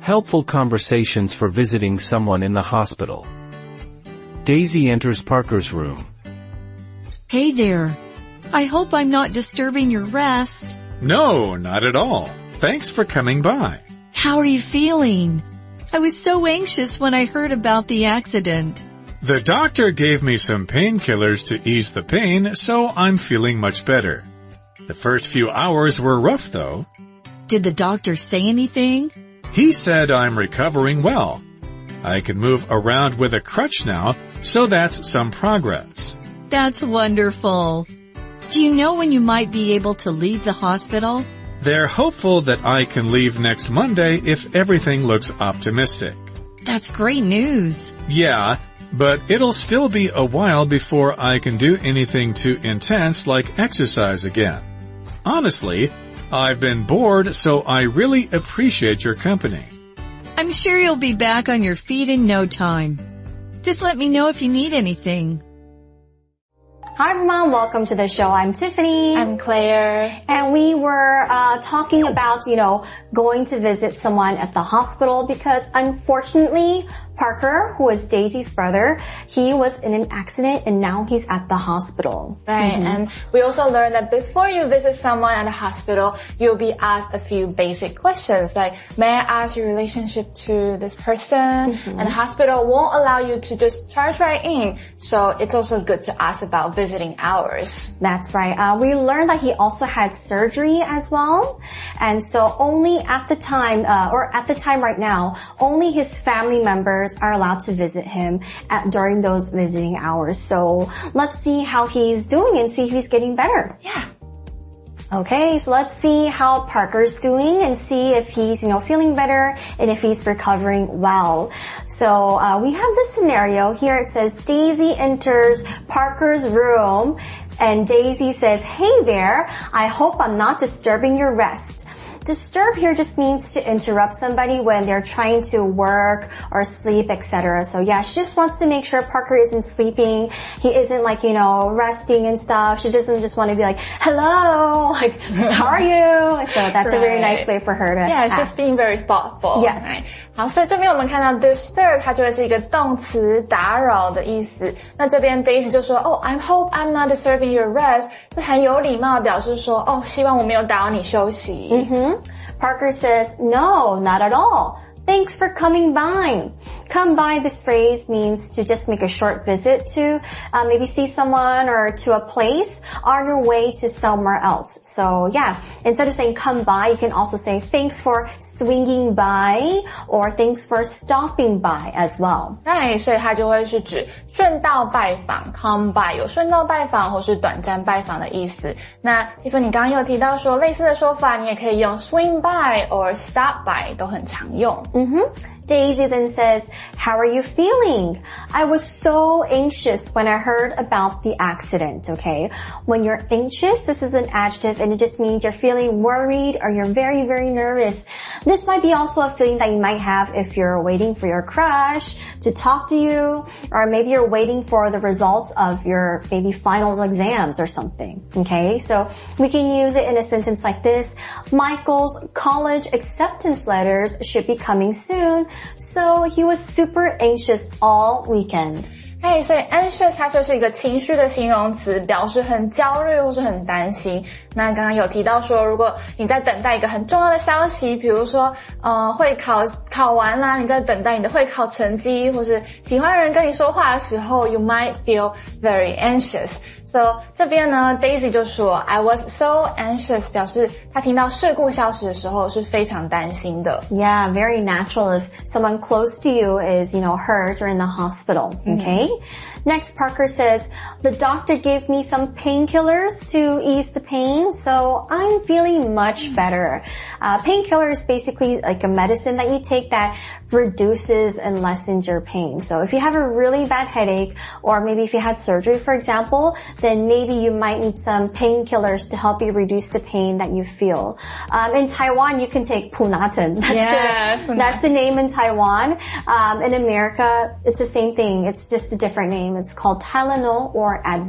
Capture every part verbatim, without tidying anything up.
Helpful conversations for visiting someone in the hospital. Daisy enters Parker's room. Hey there. I hope I'm not disturbing your rest. No, not at all. Thanks for coming by. How are you feeling? I was so anxious when I heard about the accident. The doctor gave me some painkillers to ease the pain, so I'm feeling much better. The first few hours were rough, though. Did the doctor say anything? He said I'm recovering well. I can move around with a crutch now, so that's some progress. That's wonderful. Do you know when you might be able to leave the hospital? They're hopeful that I can leave next Monday if everything looks optimistic. That's great news. Yeah, but it'll still be a while before I can do anything too intense like exercise again. Honestly, I've been bored, so I really appreciate your company. I'm sure you'll be back on your feet in no time. Just let me know if you need anything. Hi everyone, welcome to the show. I'm Tiffany. I'm Claire. And we were uh talking about, you know, going to visit someone at the hospital because unfortunately Parker, who is Daisy's brother, he was in an accident and now he's at the hospital. Right, mm-hmm. And we also learned that before you visit someone at the hospital, you'll be asked a few basic questions like, may I ask your relationship to this person? Mm-hmm. And the hospital won't allow you to just charge right in, so it's also good to ask about visiting hours. That's right. Uh, we learned that he also had surgery as well. And so only at the time, uh, or at the time right now, only his family members are allowed to visit him at, during those visiting hours. So let's see how he's doing and see if he's getting better. Yeah. Okay, so let's see how Parker's doing and see if he's, you know, feeling better and if he's recovering well. So uh, we have this scenario here. It says Daisy enters Parker's room and Daisy says, hey there, I hope I'm not disturbing your rest. Disturb here just means to interrupt somebody when they're trying to work or sleep, et cetera. So yeah, she just wants to make sure Parker isn't sleeping. He isn't like, you know, resting and stuff. She doesn't just want to be like, hello, like, how are you? So that's right. A very nice way for her to Yeah, it's ask. just being very thoughtful. Yes. Right. 好，所以这边我们看到 disturb 它就会是一个动词打扰的意思。那这边 Daisy 就说，哦 I hope I'm not disturbing your rest， 是很有礼貌的表示说，哦希望我没有打扰你休息。 嗯哼。Parker says, no, not at all. Thanks for coming by. Come by, this phrase means to just make a short visit to uh, maybe see someone or to a place on your way to somewhere else. So yeah, instead of saying come by, you can also say thanks for swinging by or thanks for stopping by as well. Right, 所以它就会是指顺道拜访 come by 有顺道拜访或是短暂拜访的意思。那 Tiffany 你刚刚有提到说类似的说法你也可以用 swing by or stop by 都很常用。 Mm-hmm. Daisy then says, how are you feeling? I was so anxious when I heard about the accident, okay? When you're anxious, this is an adjective and it just means you're feeling worried or you're very, very nervous. This might be also a feeling that you might have if you're waiting for your crush to talk to you, or maybe you're waiting for the results of your maybe final exams or something, okay? So we can use it in a sentence like this. Michael's college acceptance letters should be coming soon. So he was super anxious all weekend. 哎，所以 anxious 它就是一个情绪的形容词，表示很焦虑或是很担心。那刚刚有提到说，如果你在等待一个很重要的消息，比如说呃会考考完啦，你在等待你的会考成绩，或是喜欢的人跟你说话的时候 you might feel very anxious. So 这边呢 Daisy 就说 I was so anxious 表示她听到事故消息的时候是非常担心的。 Yeah, very natural if someone close to you is, you know, hurt or in the hospital, okay? Mm-hmm. Next, Parker says, the doctor gave me some painkillers to ease the pain, so I'm feeling much better. Uh, painkiller is basically like a medicine that you take that reduces and lessens your pain. So if you have a really bad headache, or maybe if you had surgery, for example, then maybe you might need some painkillers to help you reduce the pain that you feel. Um, in Taiwan, you can take Punaten. That's, yeah, the, that's the name in Taiwan. Um, in America, it's the same thing. It's just a different name. It's called Tylenol or Advil. 嗯，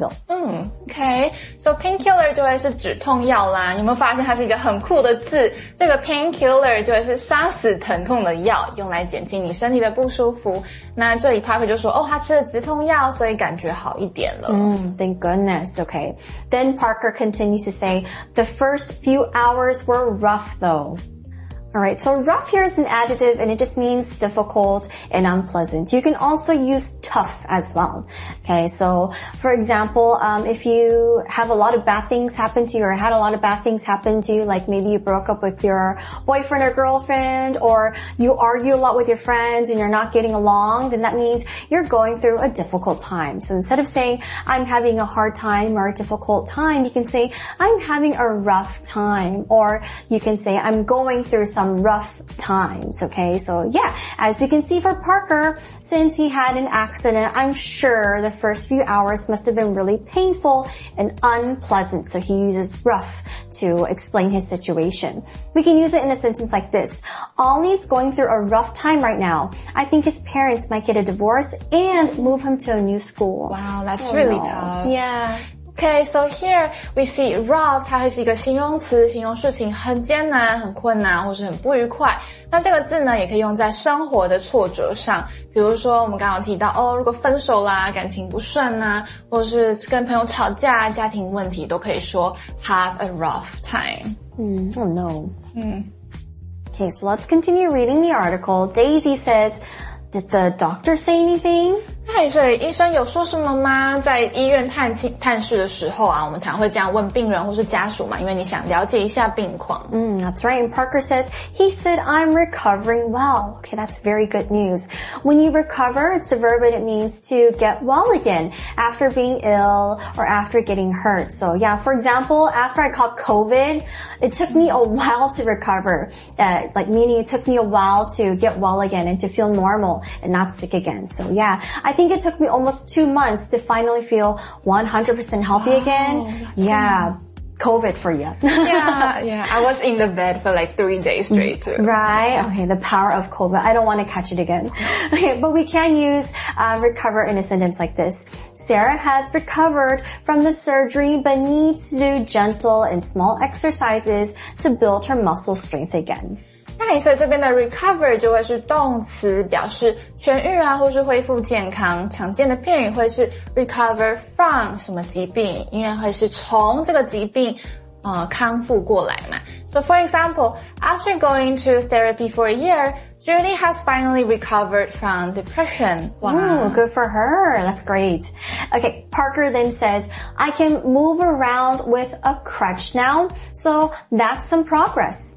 嗯 ，OK， so painkiller 就会是止痛药啦。你有没有发现它是一个很酷的字？这个 painkiller 就会是杀死疼痛的药，用来减轻你身体的不舒服。那这里 Parker 就说，哦，他吃了止痛药，所以感觉好一点了。 Mm, thank goodness. Okay. Then Parker continues to say, the first few hours were rough though. Alright, so rough here is an adjective and it just means difficult and unpleasant. You can also use tough as well. Okay, so for example, um, if you have a lot of bad things happen to you or had a lot of bad things happen to you, like maybe you broke up with your boyfriend or girlfriend, or you argue a lot with your friends and you're not getting along, then that means you're going through a difficult time. So instead of saying, I'm having a hard time or a difficult time, you can say, I'm having a rough time, or you can say, I'm going through some rough times, okay? So yeah, as we can see for Parker, since he had an accident, I'm sure the first few hours must have been really painful and unpleasant. So he uses rough to explain his situation. We can use it in a sentence like this. Ollie's going through a rough time right now. I think his parents might get a divorce and move him to a new school. Wow, that's oh, really no. tough. Yeah. Okay, so here we see rough, 它会是一个形容词，形容事情很艰难、很困难或是很不愉快。那这个字呢，也可以用在生活的挫折上，比如说我们刚刚有提到，哦，如果分手啦、感情不顺啊，或者是跟朋友吵架、家庭问题，都可以说 have a rough time. Mm, oh no. Mm. Okay, so let's continue reading the article. Daisy says, did the doctor say anything? 嗨，所以医生有说什么吗？在医院探亲探视的时候啊，我们常会这样问病人或是家属嘛，因为你想了解一下病况。 Mm, that's right. And Parker says, he said, I'm recovering well. Okay, that's very good news. When you recover, it's a verb and it means to get well again after being ill or after getting hurt. So yeah, for example, after I caught COVID, it took me a while to recover. Uh, like meaning it took me a while to get well again and to feel normal and not sick again. So yeah, I think it took me almost two months to finally feel one hundred percent healthy wow, again. Yeah. Funny. COVID for you. yeah, yeah. I was in the bed for like three days straight too. Right? Okay, the power of COVID. I don't want to catch it again. Okay, but we can use uh, recover in a sentence like this. Sarah has recovered from the surgery but needs to do gentle and small exercises to build her muscle strength again. 那所以这边的 recover 就会是动词，表示痊愈啊，或是恢复健康。常见的片语会是 recover from 什么疾病，因为会是从这个疾病呃康复过来嘛。So for example, after going to therapy for a year, Judy has finally recovered from depression. Wow, Ooh, good for her. That's great. Okay, Parker then says, I can move around with a crutch now, so that's some progress.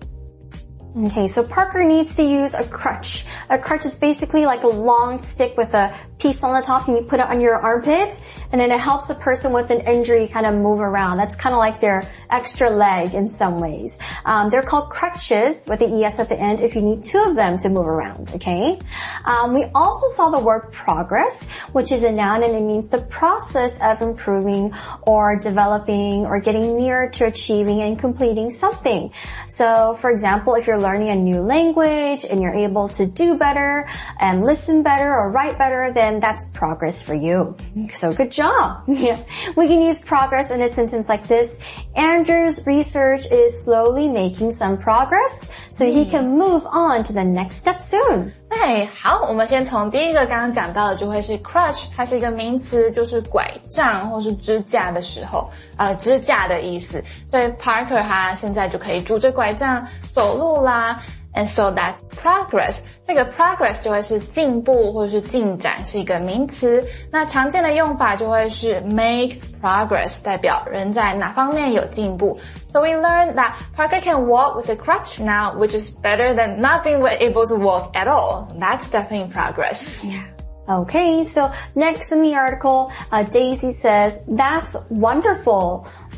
Okay, so Parker needs to use a crutch. A crutch is basically like a long stick with a piece on the top and you put it on your armpit and then it helps a person with an injury kind of move around. That's kind of like their extra leg in some ways. Um, they're called crutches with the E S at the end if you need two of them to move around, okay? Um, we also saw the word progress, which is a noun and it means the process of improving or developing or getting nearer to achieving and completing something. So, for example, if you're learning a new language and you're able to do better and listen better or write better, then that's progress for you. So good job. Yeah. We can use progress in a sentence like this. Andrew's research is slowly making some progress, so he can move on to the next step soon. 哎，好，我们先从第一个刚刚讲到的就会是 crutch， 它是一个名词，就是拐杖或是支架的时候，呃，支架的意思。所以 Parker 他现在就可以拄着拐杖走路啦。And so that's progress. 这个 progress 就会是进步或者是进展，是一个名词。那常见的用法就会是 make progress， 代表人在哪方面有进步。So we learned that Parker can walk with a crutch now, which is better than not being able to walk at all. That's definitely progress. Yeah. Okay, so next in the article, uh, Daisy says, that's wonderful.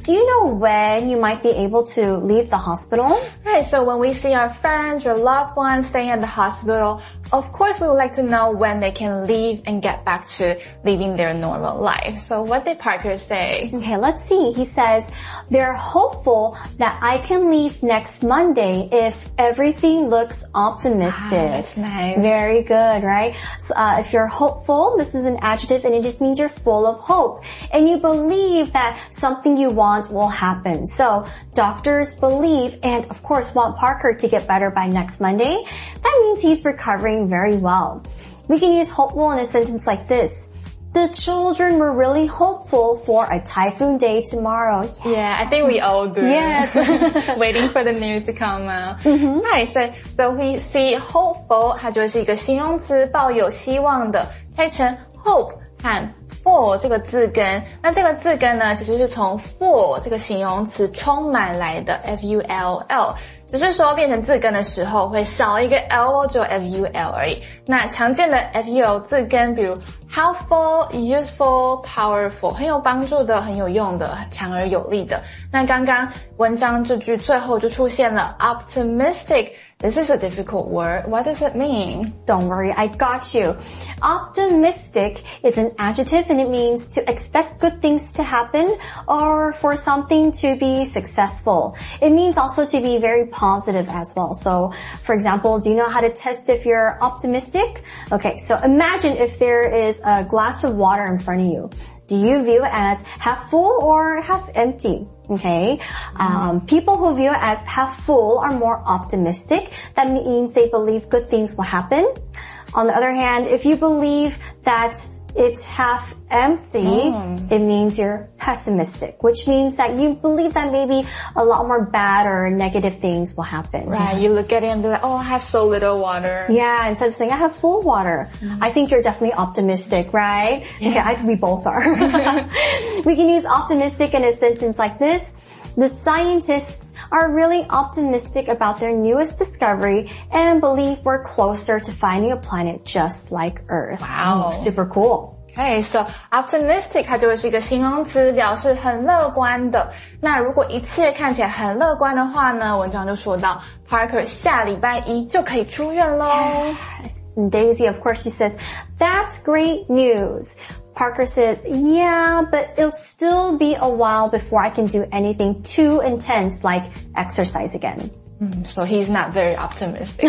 do you know when you might be able to leave the hospital? Right, so when we see our friends or loved ones staying at the hospital, of course we would like to know when they can leave and get back to living their normal life. So what did Parker say? Okay, let's see. He says, they're hopeful that I can leave next Monday if everything looks optimistic. Wow, that's nice. Very good, right? So, uh, if you're hopeful, this is an adjective and it just means you're full of hope. And you believe that something you want will happen. So, doctors believe and of course want Parker to get better by next Monday. That means he's recovering very well. We can use hopeful in a sentence like this. The children were really hopeful for a typhoon day tomorrow. Yeah, yeah I think we all do. Yes. Waiting for the news to come out. Mm-hmm. Right, so, so we see hopeful, 它就是一个形容词，抱有希望的，拆成 hope 和 for 这个字根。那这个字根呢，其实是从 for 这个形容词充满来的 F U L L。只是说变成字根的时候会少一个 L， 只有 F U L 而已。那常见的 F U L 字根，比如 helpful, useful, powerful， 很有帮助的，很有用的，强而有力的。那刚刚文章这句最后就出现了 optimistic。This is a difficult word. What does it mean? Don't worry, I got you. Optimistic is an adjective and it means to expect good things to happen or for something to be successful. It means also to be very positive as well. So, for example, do you know how to test if you're optimistic? Okay, so imagine if there is a glass of water in front of you. Do you view it as half full or half empty? Okay. Um, people who view it as half full are more optimistic. That means they believe good things will happen. On the other hand, if you believe that it's half empty, mm. it means you're pessimistic, which means that you believe that maybe a lot more bad or negative things will happen. Right. You look at it and be like, oh, I have so little water. Yeah. Instead of saying I have full water, mm. I think you're definitely optimistic, right? Yeah. Okay. I think we both are. We can use optimistic in a sentence like this. The scientists are really optimistic about their newest discovery and believe we're closer to finding a planet just like Earth. Wow. Oh, super cool. Okay, so optimistic 它就会是一个形容词，表示很乐观的。那如果一切看起来很乐观的话呢，文章就说到 Parker 下礼拜一就可以出院咯。 And Daisy, of course, she says, that's great news. Parker says, yeah, but it'll still be a while before I can do anything too intense like exercise again. Mm, so he's not very optimistic.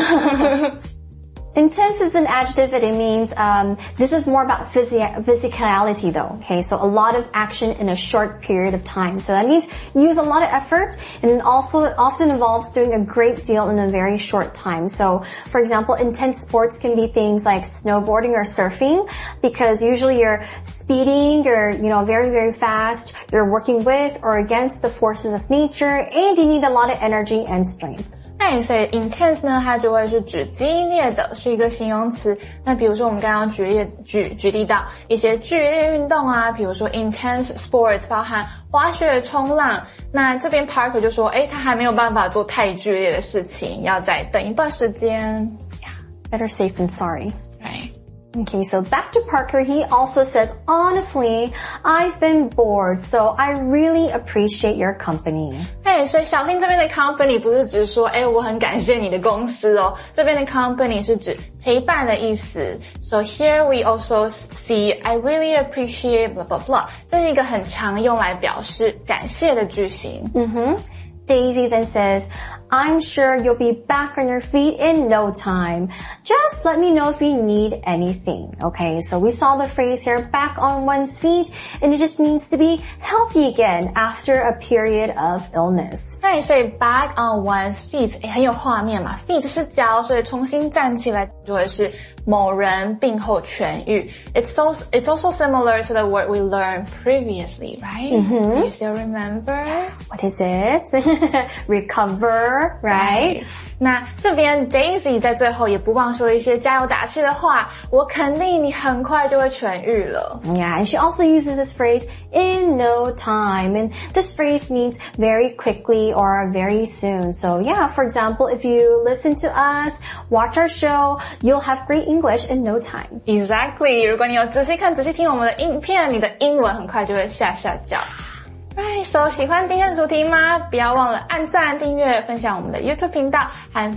Intense is an adjective and it means, um, this is more about physi- physicality though, okay? So a lot of action in a short period of time. So that means use a lot of effort and it also often involves doing a great deal in a very short time. So for example, intense sports can be things like snowboarding or surfing because usually you're speeding, you're, you know, very, very fast, you're working with or against the forces of nature and you need a lot of energy and strength. 那所以 intense 呢，它就会是指激烈的，是一个形容词。那比如说我们刚刚举例举举例到一些剧烈运动啊，比如说 intense sports 包含滑雪、冲浪。那这边 Parker 就说，诶，他还没有办法做太剧烈的事情，要再等一段时间。 Yeah, better safe than sorry. Right. Okay, so back to Parker, he also says, honestly, I've been bored, so I really appreciate your company. 哎，所以小新这边的 company 不是指说，哎，我很感谢你的公司哦，这边的 company 是指陪伴的意思。So here we also see, I really appreciate blah blah blah. 这是一个很常用来表示感谢的句型。 Mm-hmm. Daisy then says, I'm sure you'll be back on your feet in no time. Just let me know if you need anything. Okay, so we saw the phrase here, back on one's feet, and it just means to be healthy again after a period of illness. 对，所以 back on one's feet 很有画面嘛 ，feet 是脚，所以重新站起来就会是某人病后痊愈。It's also it's also similar to the word we learned previously, right? Mm-hmm. Do you still remember? What is it? Recover, right? 那这边 Daisy 在最后也不忘说一些加油打气的话，我肯定你很快就会痊愈了。 Yeah, and she also uses this phrase, in no time. And this phrase means very quickly or very soon. So yeah, for example, if you listen to us, watch our show, you'll have great English in no time. Exactly. 如果你有仔细看、仔细听我们的影片，你的英文很快就会下下脚。 Right, so 喜欢今天的主题吗？不要忘了按赞、订阅、分享我们的 YouTube 频道和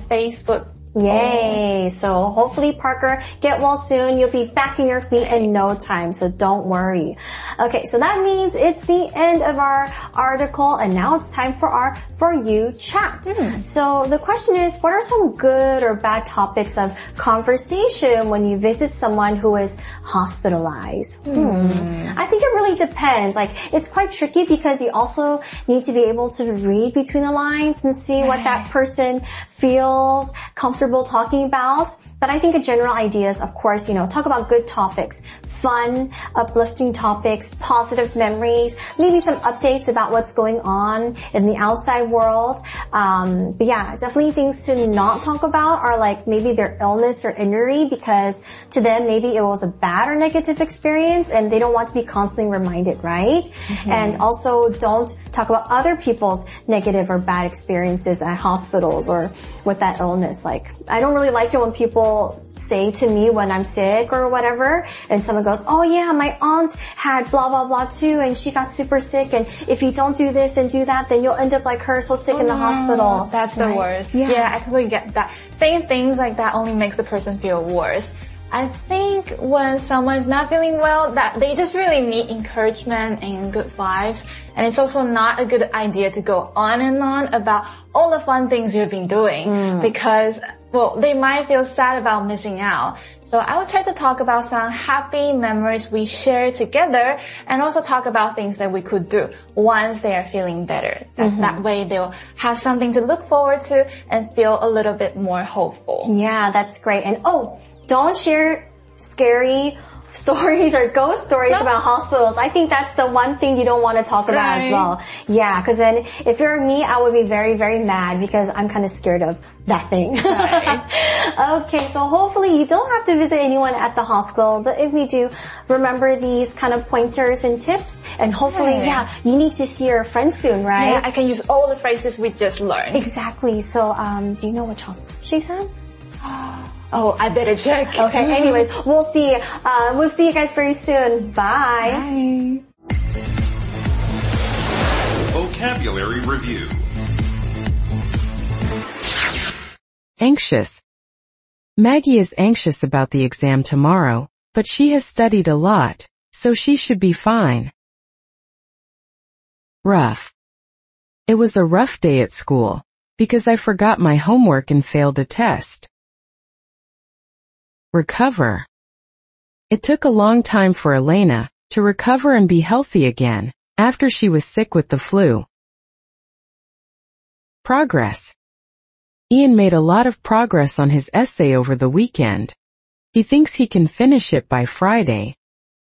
Facebook。Yay! So hopefully Parker get well soon. You'll be back in your feet in no time, so don't worry. Okay, so that means it's the end of our article and now it's time for our For You chat. Mm. So the question is, what are some good or bad topics of conversation when you visit someone who is hospitalized? Mm. Hmm. I think it really depends. Like, it's quite tricky because you also need to be able to read between the lines and see right. what that person feels comfortable talking about. But I think a general idea is, of course, you know, talk about good topics, fun, uplifting topics, positive memories, maybe some updates about what's going on in the outside world. Um, but yeah, definitely things to not talk about are like maybe their illness or injury, because to them maybe it was a bad or negative experience and they don't want to be constantly reminded, right? Mm-hmm. And also don't talk about other people's negative or bad experiences at hospitals or with that illness. Like, I don't really like it when people say to me when I'm sick or whatever, and someone goes, oh yeah, my aunt had blah blah blah too and she got super sick, and if you don't do this and do that then you'll end up like her, so sick oh, in the hospital. That's right? The worst. Yeah. yeah, I totally get that. Saying things like that only makes the person feel worse. I think when someone's not feeling well, that they just really need encouragement and good vibes. And it's also not a good idea to go on and on about all the fun things you've been doing mm. because, well, they might feel sad about missing out. So I would try to talk about some happy memories we share together and also talk about things that we could do once they are feeling better. That, mm-hmm. that way they'll have something to look forward to and feel a little bit more hopeful. Yeah, that's great. And oh, don't share scary stories or ghost stories no. about hospitals. I think that's the one thing you don't want to talk about right. as well. Yeah, because then if you're me, I would be very, very mad because I'm kind of scared of that thing. Right. Okay, so hopefully you don't have to visit anyone at the hospital, but if we do, remember these kind of pointers and tips, and hopefully, right. yeah, you need to see your friend soon, right? Yeah, I can use all the phrases we just learned. Exactly. So, um, do you know which hospital she's in? Oh, I better check. Okay, anyways, we'll see. Uh, we'll see you guys very soon. Bye. Bye. Vocabulary Review. Anxious. Maggie is anxious about the exam tomorrow, but she has studied a lot, so she should be fine. Rough. It was a rough day at school, because I forgot my homework and failed a test. Recover. It took a long time for Elena to recover and be healthy again after she was sick with the flu. Progress. Ian made a lot of progress on his essay over the weekend. He thinks he can finish it by Friday.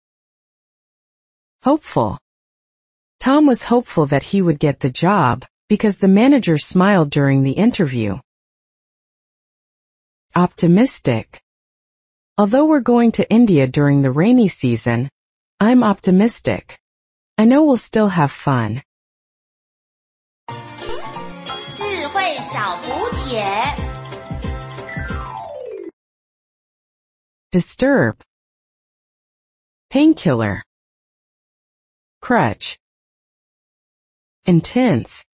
Hopeful. Tom was hopeful that he would get the job because the manager smiled during the interview. Optimistic. Although we're going to India during the rainy season, I'm optimistic. I know we'll still have fun. 智慧小补帖 Disturb. Painkiller. Crutch. Intense.